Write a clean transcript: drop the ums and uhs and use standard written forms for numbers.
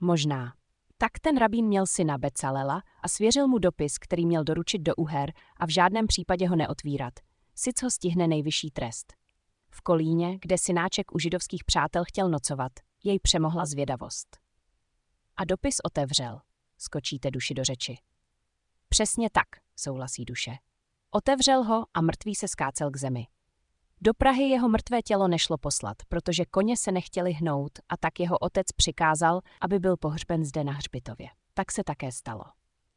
Možná. Tak ten rabín měl syna Becalela a svěřil mu dopis, který měl doručit do Uher a v žádném případě ho neotvírat. Sic ho stihne nejvyšší trest. V Kolíně, kde synáček u židovských přátel chtěl nocovat, jej přemohla zvědavost. A dopis otevřel. Skočíte duši do řeči. Přesně tak, souhlasí duše. Otevřel ho a mrtvý se skácel k zemi. Do Prahy jeho mrtvé tělo nešlo poslat, protože koně se nechtěli hnout a tak jeho otec přikázal, aby byl pohřben zde na hřbitově. Tak se také stalo.